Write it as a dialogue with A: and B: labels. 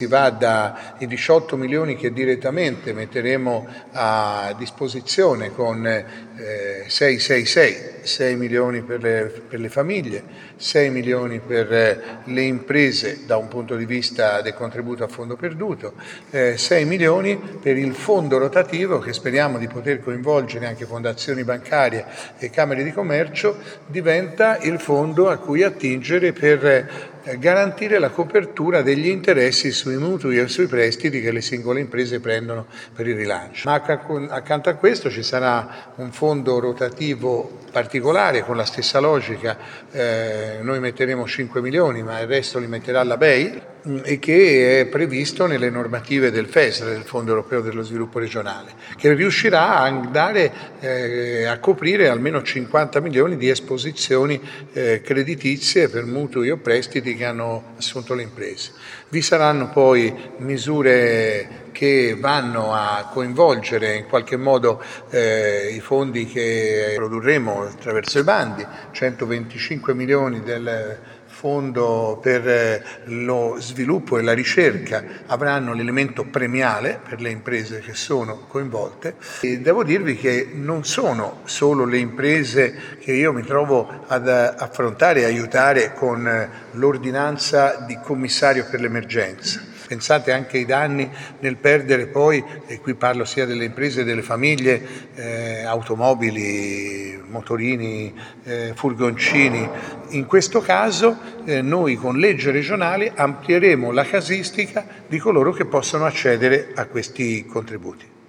A: Si va dai 18 milioni che direttamente metteremo a disposizione con 666, 6 milioni per le famiglie, 6 milioni per le imprese da un punto di vista del contributo a fondo perduto, 6 milioni per il fondo rotativo che speriamo di poter coinvolgere anche fondazioni bancarie e camere di commercio, diventa il fondo a cui attingere per garantire la copertura degli interessi sui mutui e sui prestiti che le singole imprese prendono per il rilancio. Ma accanto a questo ci sarà un fondo rotativo particolare con la stessa logica, noi metteremo 5 milioni ma il resto li metterà la BEI e che è previsto nelle normative del FESR, del Fondo Europeo dello Sviluppo Regionale, che riuscirà a andare a coprire almeno 50 milioni di esposizioni creditizie per mutui o prestiti che hanno assunto le imprese. Vi saranno poi misure che vanno a coinvolgere in qualche modo i fondi che produrremo attraverso i bandi, 125 milioni del Fondo per lo sviluppo e la ricerca avranno l'elemento premiale per le imprese che sono coinvolte e devo dirvi che non sono solo le imprese che io mi trovo ad affrontare e aiutare con l'ordinanza di commissario per l'emergenza. Pensate anche ai danni nel perdere poi, e qui parlo sia delle imprese che delle famiglie, automobili, motorini, furgoncini. In questo caso noi con legge regionale amplieremo la casistica di coloro che possono accedere a questi contributi.